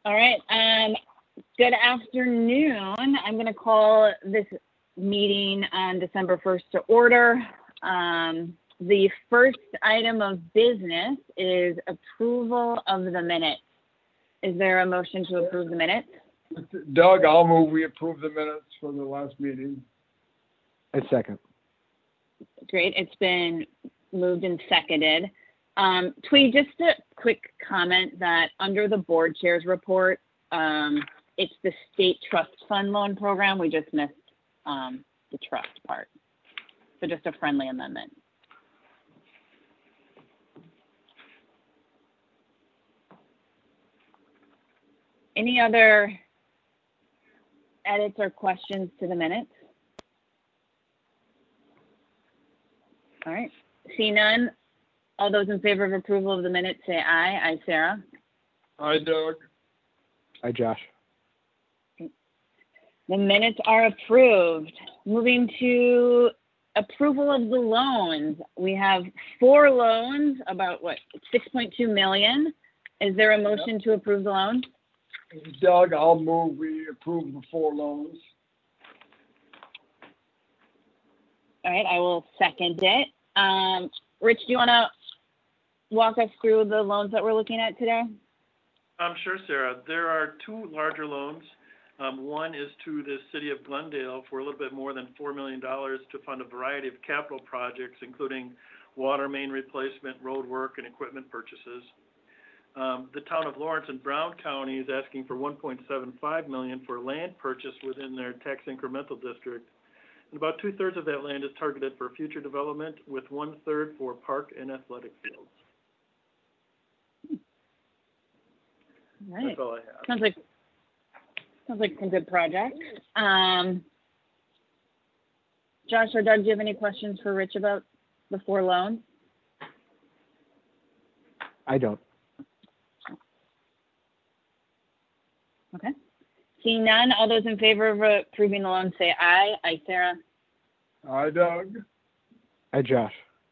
All right. Good afternoon. I'm going to call this meeting on December 1st to order. The first item of business is approval of the minutes. Is there a motion to approve the minutes? Doug, I'll move we approve the minutes for the last meeting. I second. Great. It's been moved and seconded. Tweed, just a quick comment that under the board chair's report, it's the state trust fund loan program. We just missed the trust part. So just a friendly amendment. Any other edits or questions to the minutes? All right. See none. All those in favor of approval of the minutes say aye. Aye, Sarah. Aye, Doug. Aye, Josh. The minutes are approved. Moving to approval of the loans. We have 4 loans, about what, 6.2 million. Is there a motion to approve the loans? Doug, I'll move we approve the 4 loans. All right, I will second it. Rich, do you want to walk us through the loans that we're looking at today? Sure, Sarah. There are 2 larger loans. One is to the city of Glendale for a little bit more than $4 million to fund a variety of capital projects, including water main replacement, road work, and equipment purchases. The town of Lawrence and Brown County is asking for $1.75 million for land purchase within their tax incremental district. And about 2/3 of that land is targeted for future development, with 1/3 for park and athletic fields. All right. That's all I have. Sounds like some good projects. Josh or Doug, do you have any questions for Rich about the 4 loans? I don't. Okay. Seeing none, all those in favor of approving the loan say aye. Aye, Sarah. Aye, Doug. Aye, Josh.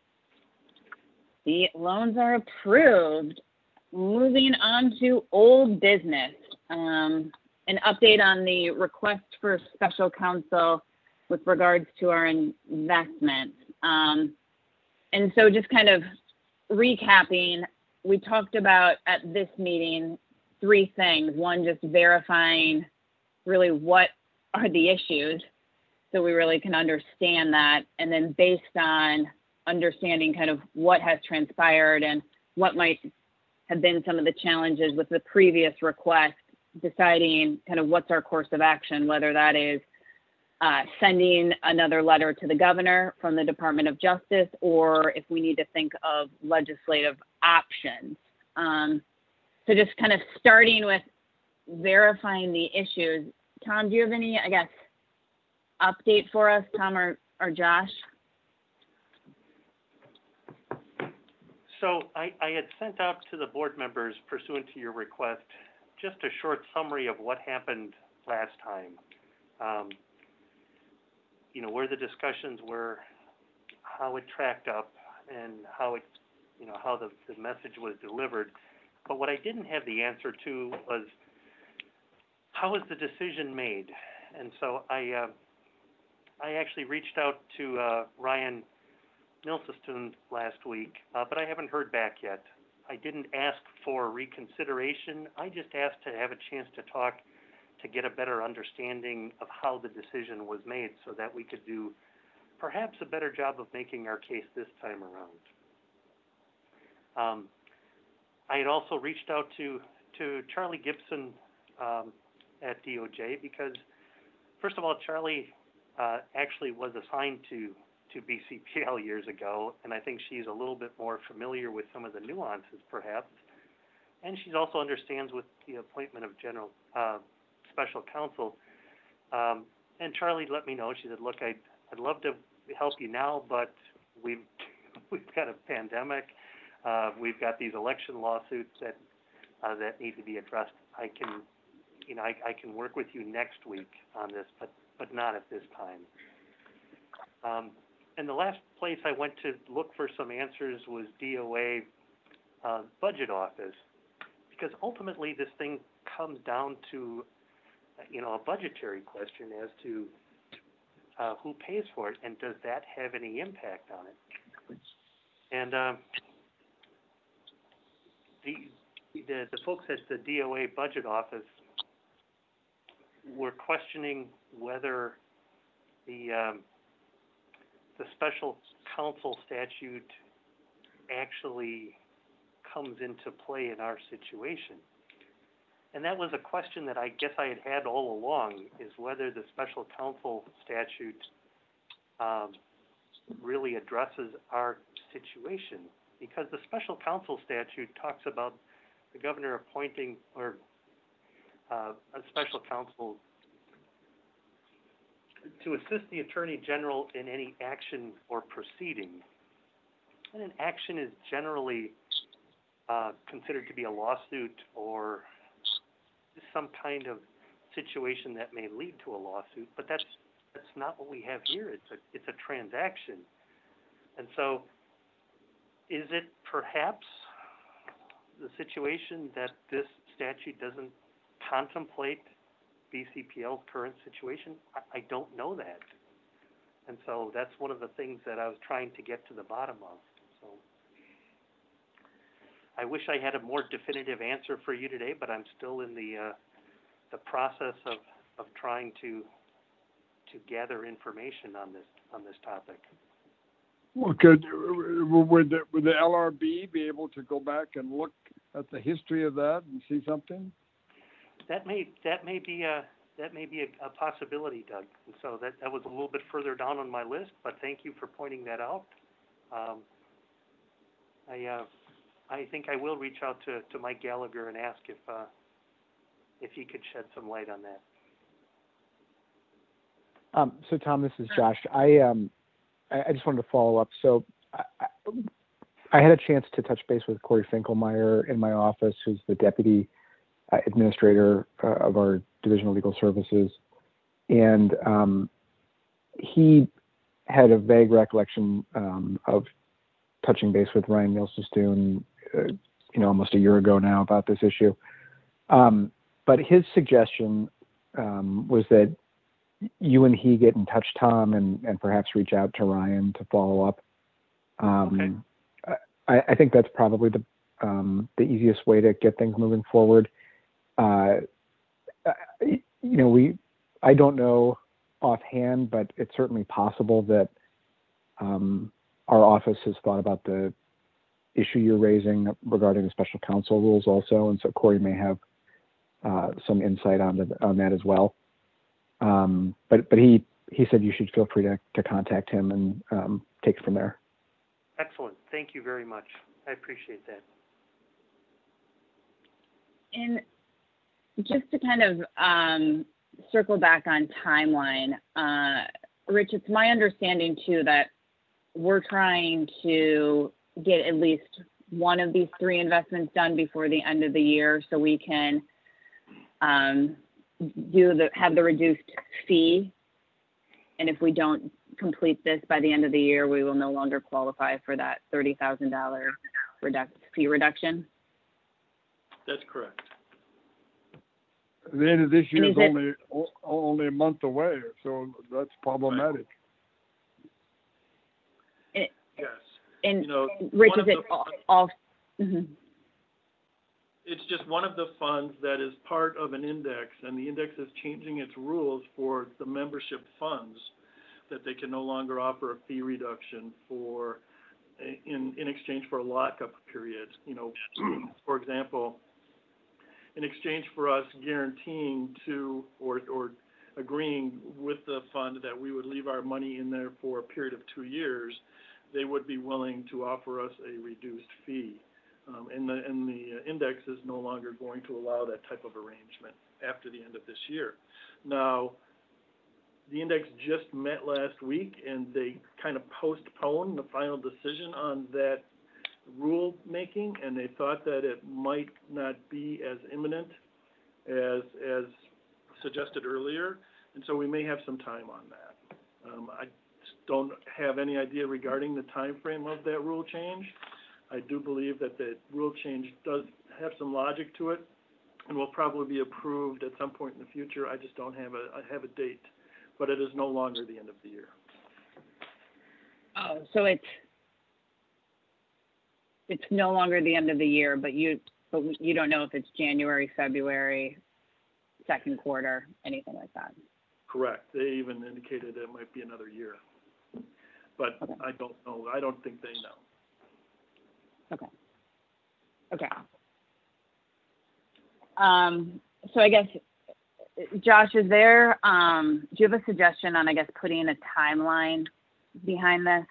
The loans are approved. Moving on to old business. An update on the request for special counsel with regards to our investment. And so just kind of recapping, we talked about at this meeting 3 things. One, just verifying really what are the issues so we really can understand that. And then based on understanding kind of what has transpired and what might have been some of the challenges with the previous request, deciding kind of what's our course of action, whether that is sending another letter to the governor from the Department of Justice, or if we need to think of legislative options. So just kind of starting with verifying the issues. Tom, do you have any, I guess, update for us, Tom or Josh? So I had sent out to the board members, pursuant to your request, just a short summary of what happened last time. Where the discussions were, how it tracked up, and how it, how the message was delivered. But what I didn't have the answer to was, how was the decision made? And so I actually reached out to Ryan Milseston last week, but I haven't heard back yet. I didn't ask for reconsideration. I just asked to have a chance to talk to get a better understanding of how the decision was made so that we could do perhaps a better job of making our case this time around. I had also reached out to Charlie Gibson at DOJ because, first of all, Charlie actually was assigned to BCPL years ago, and I think she's a little bit more familiar with some of the nuances, perhaps. And she also understands with the appointment of special counsel. And Charlie let me know. She said, "Look, I'd love to help you now, but we've got a pandemic. We've got these election lawsuits that need to be addressed. I can work with you next week on this, but not at this time." And the last place I went to look for some answers was DOA budget office, because ultimately this thing comes down to, a budgetary question as to who pays for it, and does that have any impact on it? And the folks at the DOA budget office were questioning whether the special counsel statute actually comes into play in our situation. And that was a question that I guess I had all along, is whether the special counsel statute really addresses our situation. Because the special counsel statute talks about the governor appointing or a special counsel to assist the Attorney General in any action or proceeding. And an action is generally considered to be a lawsuit or some kind of situation that may lead to a lawsuit, but that's not what we have here. It's a transaction. And so is it perhaps the situation that this statute doesn't contemplate BCPL's current situation? I don't know that. And so that's one of the things that I was trying to get to the bottom of. So I wish I had a more definitive answer for you today, but I'm still in the process of trying to gather information on this topic. Well, would the LRB be able to go back and look at the history of that and see something? That may be a possibility, Doug. And so that was a little bit further down on my list, but thank you for pointing that out. I think I will reach out to Mike Gallagher and ask if he could shed some light on that. So Tom, this is Josh. I just wanted to follow up. So I had a chance to touch base with Corey Finkelmeyer in my office, who's the deputy administrator of our Division of Legal Services, and he had a vague recollection of touching base with Ryan Nielsen, almost a year ago now about this issue. But his suggestion was that you and he get in touch, Tom, and perhaps reach out to Ryan to follow up. Okay. I think that's probably the easiest way to get things moving forward. I don't know offhand, but it's certainly possible that our office has thought about the issue you're raising regarding the special counsel rules also, and so Corey may have some insight on that as well. But he said you should feel free to contact him and take it from there. Excellent. Thank you very much. I appreciate that. And just to kind of circle back on timeline, Rich, it's my understanding too that we're trying to get at least one of these 3 investments done before the end of the year, so we can have the reduced fee. And if we don't complete this by the end of the year, we will no longer qualify for that $30,000 fee reduction. That's correct. The end of this year is is only a month away, so that's problematic. Yes. And Rich, is it all? Mm-hmm. It's just one of the funds that is part of an index, and the index is changing its rules for the membership funds, that they can no longer offer a fee reduction in exchange for a lockup period. For example, in exchange for us guaranteeing to or agreeing with the fund that we would leave our money in there for a period of 2 years, they would be willing to offer us a reduced fee. And the index is no longer going to allow that type of arrangement after the end of this year. Now, the index just met last week, and they kind of postponed the final decision on that rule making, and they thought that it might not be as imminent as suggested earlier, and so we may have some time on that. I don't have any idea regarding the time frame of that rule change. I do believe that the rule change does have some logic to it, and will probably be approved at some point in the future. I just don't have a date, but it is no longer the end of the year. Oh, so it's no longer the end of the year, but you don't know if it's January, February, second quarter, anything like that. Correct. They even indicated it might be another year, but okay. I don't know. I don't think they know. Okay. So I guess, Josh, is there, do you have a suggestion on, I guess, putting a timeline behind this?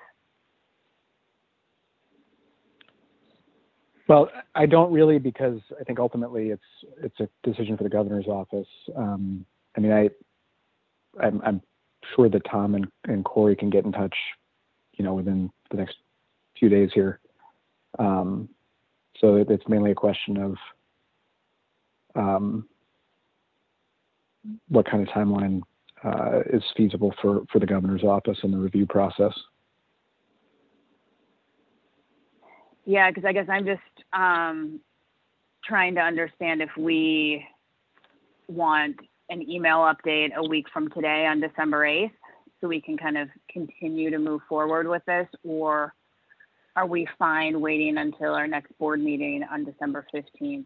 Well, I don't really, because I think ultimately it's a decision for the governor's office. I mean, I'm sure that Tom and Corey can get in touch, within the next few days here. So it's mainly a question of what kind of timeline is feasible for the governor's office and the review process. Yeah, because I guess I'm just trying to understand if we want an email update a week from today on December 8th so we can kind of continue to move forward with this, or are we fine waiting until our next board meeting on December 15th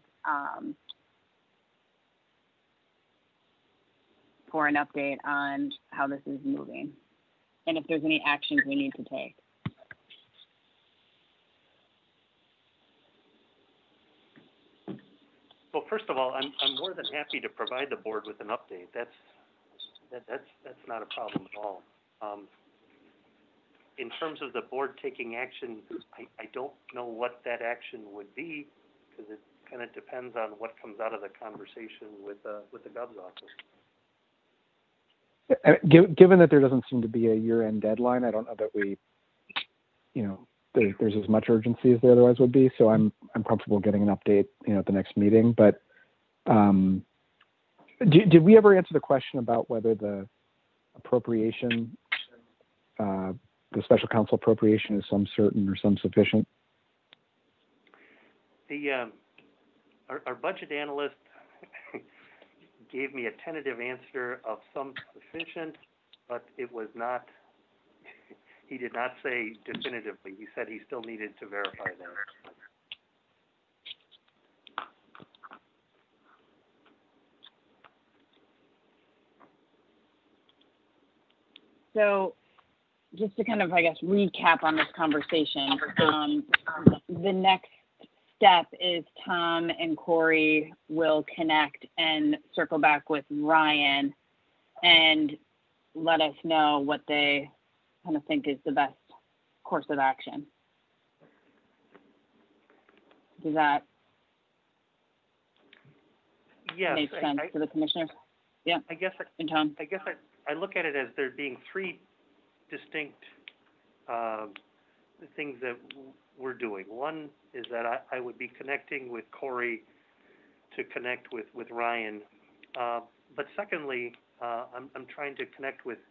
for an update on how this is moving and if there's any actions we need to take? Well, first of all, I'm more than happy to provide the board with an update. That's not a problem at all. In terms of the board taking action, I don't know what that action would be, because it kind of depends on what comes out of the conversation with the Gov's office. Given that there doesn't seem to be a year-end deadline, I don't know that we, there's as much urgency as there otherwise would be. So I'm comfortable getting an update, at the next meeting. But did we ever answer the question about whether the appropriation, the special counsel appropriation, is some certain or some sufficient? Our budget analyst gave me a tentative answer of some sufficient, but it was not. He did not say definitively. He said he still needed to verify that. So just to kind of, I guess, recap on this conversation, the next step is Tom and Corey will connect and circle back with Ryan and let us know what they kind of think is the best course of action. Does that make sense to the commissioners? Yeah. And Tom? I look at it as there being three distinct things that we're doing. One is that I would be connecting with Corey to connect with Ryan. But secondly, I'm trying to connect with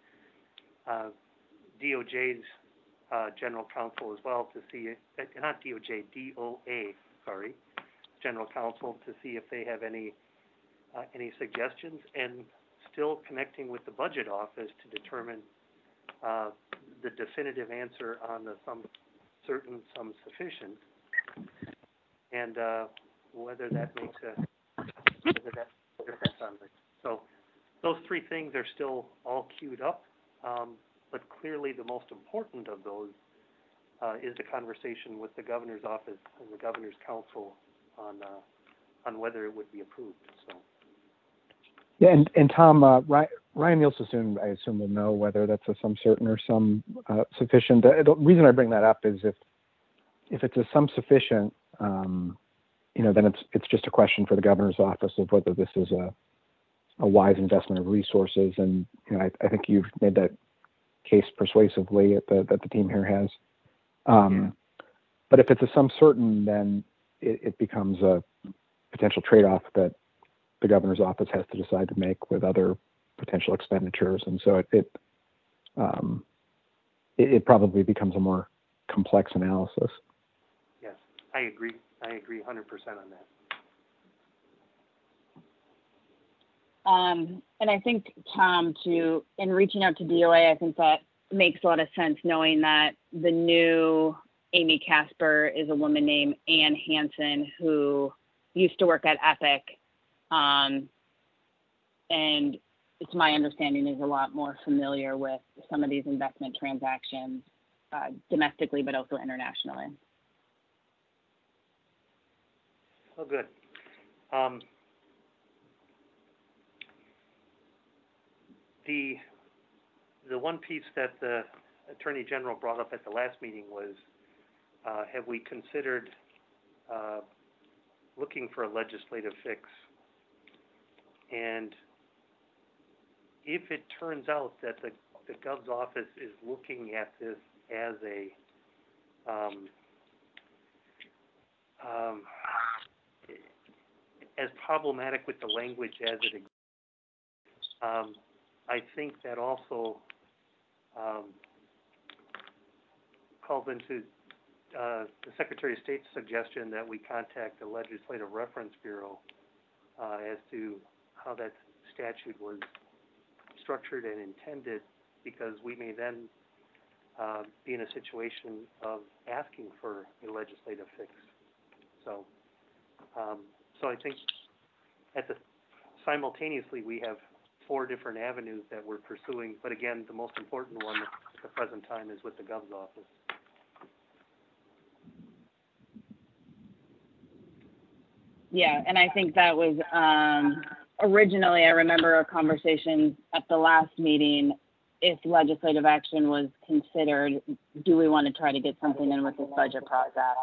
DOJ's general counsel as well to see, not DOJ, DOA, sorry, general counsel, to see if they have any suggestions, and still connecting with the budget office to determine the definitive answer on the some certain, some sufficient, and whether that makes a difference on it. So those three things are still all queued up. But clearly the most important of those is the conversation with the governor's office and the governor's council on whether it would be approved. So. Yeah, and Tom, Ryan Nielsen, I assume, will know whether that's a some certain or some sufficient. The reason I bring that up is if it's a some sufficient, then it's just a question for the governor's office of whether this is a wise investment of resources. And I think you've made that case persuasively that the team here has. But if it's a some certain, then it becomes a potential trade-off that the governor's office has to decide to make with other potential expenditures, and so it probably becomes a more complex analysis. Yes, I agree 100% on that. And I think, Tom, in reaching out to DOA, I think that makes a lot of sense, knowing that the new Amy Casper is a woman named Ann Hansen who used to work at Epic. And it's my understanding is a lot more familiar with some of these investment transactions domestically, but also internationally. Oh, good. The one piece that the Attorney General brought up at the last meeting was, have we considered looking for a legislative fix? And if it turns out that the Gov's office is looking at this as as problematic with the language as it exists, I think that also calls into the Secretary of State's suggestion that we contact the Legislative Reference Bureau as to how that statute was structured and intended, because we may then be in a situation of asking for a legislative fix. So I think simultaneously we have 4 different avenues that we're pursuing, but again, the most important one at the present time is with the Gov's office. Yeah, and I think that was originally, I remember a conversation at the last meeting, if legislative action was considered, do we want to try to get something in with this budget process?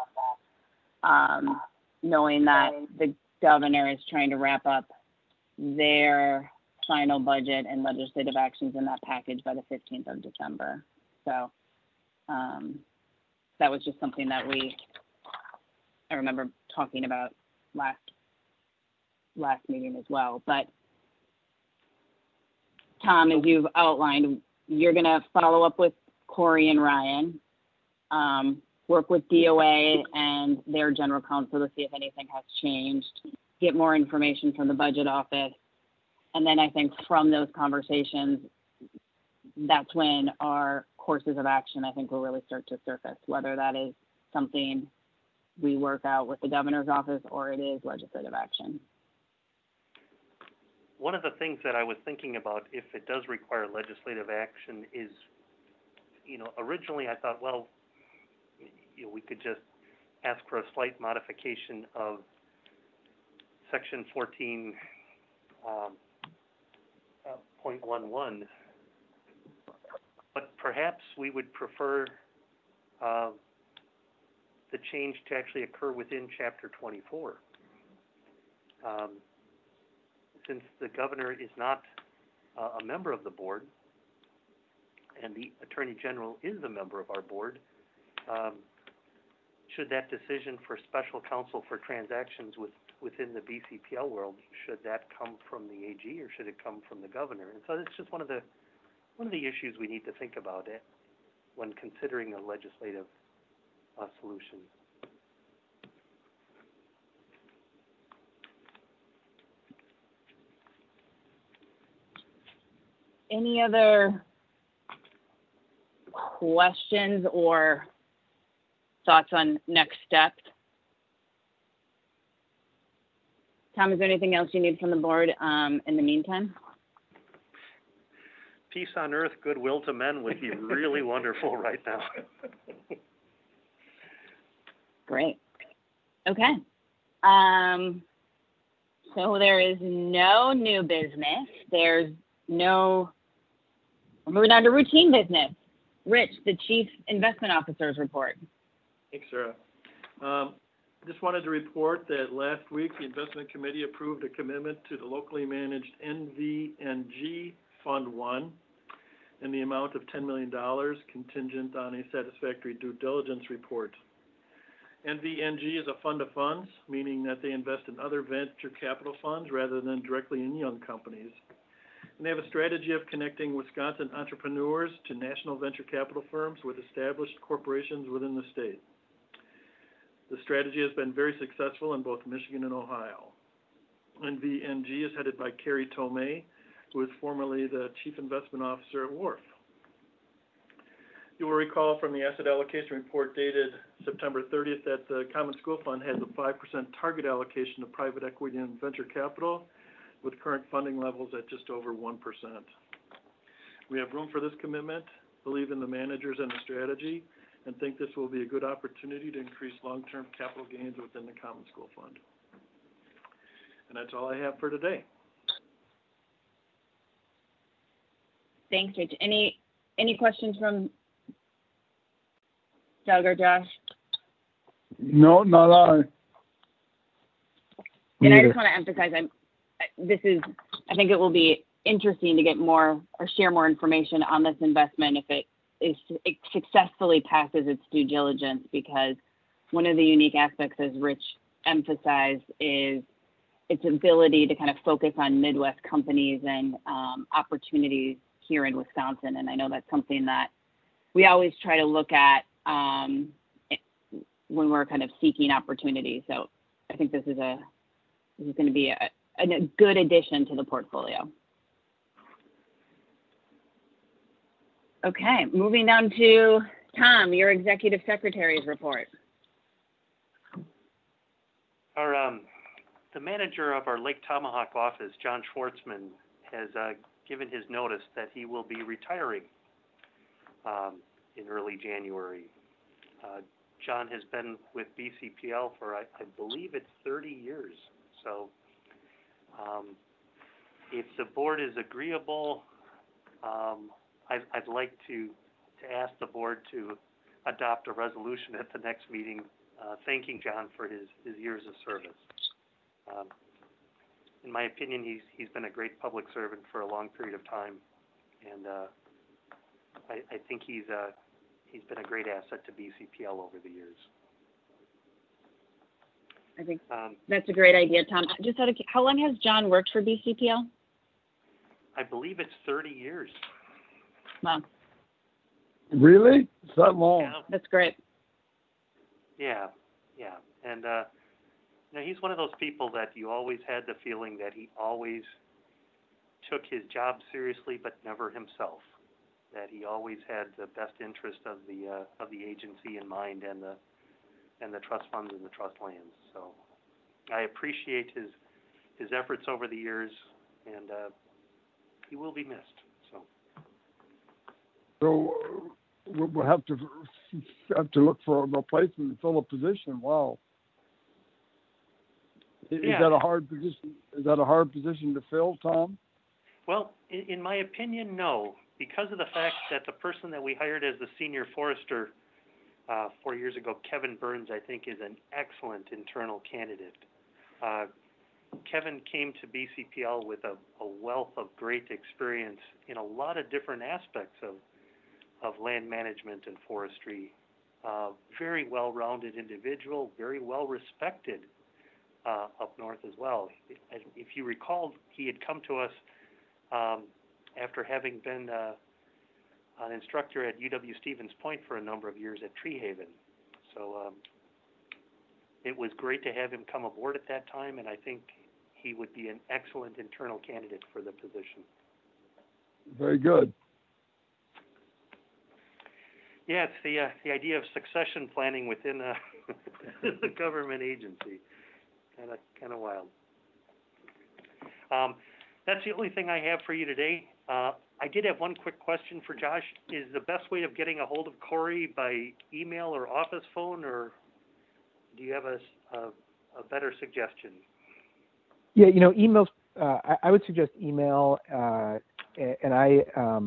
Knowing that the governor is trying to wrap up their final budget and legislative actions in that package by the 15th of December. So that was just something that I remember talking about last meeting as well. But Tom, as you've outlined, you're going to follow up with Corey and Ryan, work with DOA and their general counsel to see if anything has changed, get more information from the budget office. And then I think from those conversations, that's when our courses of action, I think, will really start to surface, whether that is something we work out with the governor's office or it is legislative action. One of the things that I was thinking about, if it does require legislative action, is, originally I thought, well, we could just ask for a slight modification of Section 14.11, but perhaps we would prefer the change to actually occur within Chapter 24. Since the governor is not a member of the board, and the Attorney General is a member of our board, should that decision for special counsel for transactions within the BCPL world, should that come from the AG or should it come from the governor? And so it's just one of the issues we need to think about it when considering a legislative solution. Any other questions or thoughts on next steps? Tom, is there anything else you need from the board in the meantime? Peace on earth, goodwill to men would be really wonderful right now. Great. Okay. So there is no new business. We're moving on to routine business. Rich, the Chief Investment Officer's report. Thanks, Sarah. Just wanted to report that last week the Investment Committee approved a commitment to the locally managed NVNG Fund 1 in the amount of $10 million contingent on a satisfactory due diligence report. NVNG is a fund of funds, meaning that they invest in other venture capital funds rather than directly in young companies. And they have a strategy of connecting Wisconsin entrepreneurs to national venture capital firms with established corporations within the state. The strategy has been very successful in both Michigan and Ohio. and VNG is headed by Carrie Tomei, who is formerly the Chief Investment Officer at Wharf. You will recall from the asset allocation report dated September 30th that the Common School Fund has a 5% target allocation to private equity and venture capital, with current funding levels at just over 1%. We have room for this commitment, believe in the managers and the strategy, and think this will be a good opportunity to increase long-term capital gains within the Common School Fund. And that's all I have for today. Thanks, Rich. Any questions from Doug or Josh? No, not I. And I just want to emphasize, I think it will be interesting to get more or share more information on this investment if it successfully passes its due diligence, because one of the unique aspects, as Rich emphasized, is its ability to kind of focus on Midwest companies and opportunities here in Wisconsin. And I know that's something that we always try to look at when we're kind of seeking opportunities. So I think this is going to be a good addition to the portfolio. Okay, moving down to Tom, your Executive Secretary's report. Our the manager of our Lake Tomahawk office, John Schwartzman, has given his notice that he will be retiring in early January. John has been with BCPL for, I believe it's 30 years. So if the board is agreeable, I'd like to ask the board to adopt a resolution at the next meeting thanking John for his years of service. In my opinion, he's been a great public servant for a long period of time, and I think he's been a great asset to BCPL over the years. I think that's a great idea, Tom. Just how long has John worked for BCPL? I believe it's 30 years. Wow. Really? It's that long? Yeah. That's great. Yeah. And, he's one of those people that you always had the feeling that he always took his job seriously, but never himself. That he always had the best interest of the agency in mind and the trust funds and the trust lands. So I appreciate his efforts over the years, and he will be missed. So we'll have to look for a replacement and fill a position. Wow. Is that a hard position? Is that a hard position to fill, Tom? Well, in my opinion, no, because of the fact that the person that we hired as the senior forester 4 years ago, Kevin Burns, I think is an excellent internal candidate. Kevin came to BCPL with a wealth of great experience in a lot of different aspects of land management and forestry. Very well-rounded individual, very well-respected up north as well. If you recall, he had come to us after having been an instructor at UW-Stevens Point for a number of years at Tree Haven. So it was great to have him come aboard at that time, and I think he would be an excellent internal candidate for the position. Very good. Yeah, it's the idea of succession planning within the government agency. Kind of wild. That's the only thing I have for you today. I did have one quick question for Josh. Is the best way of getting a hold of Corey by email or office phone, or do you have a better suggestion? Yeah, emails. I would suggest email, and I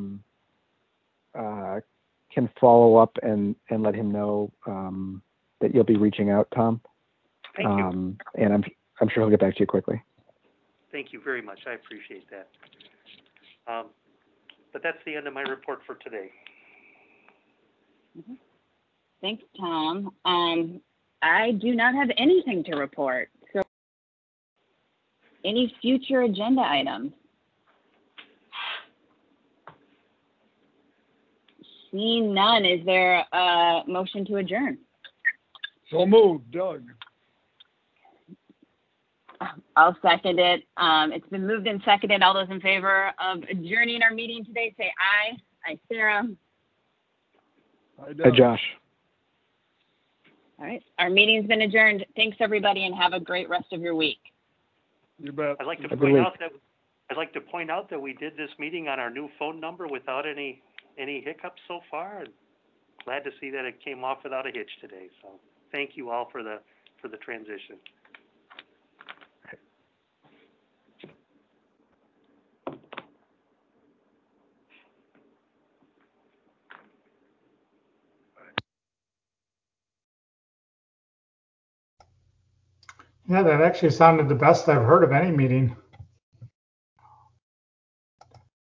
can follow up and let him know that you'll be reaching out, Tom. Thank you. And I'm sure he'll get back to you quickly. Thank you very much. I appreciate that. But that's the end of my report for today. Mm-hmm. Thanks, Tom. I do not have anything to report. So, any future agenda items? Seeing none, is there a motion to adjourn? So moved, Doug. I'll second it. It's been moved and seconded. All those in favor of adjourning our meeting today, say aye. Aye, Sarah. Hi, Josh. All right. Our meeting's been adjourned. Thanks, everybody, and have a great rest of your week. You bet. I'd like to Have a point good out that we did this meeting on our new phone number without any hiccups so far. And glad to see that it came off without a hitch today. So thank you all for the transition. Yeah, that actually sounded the best I've heard of any meeting.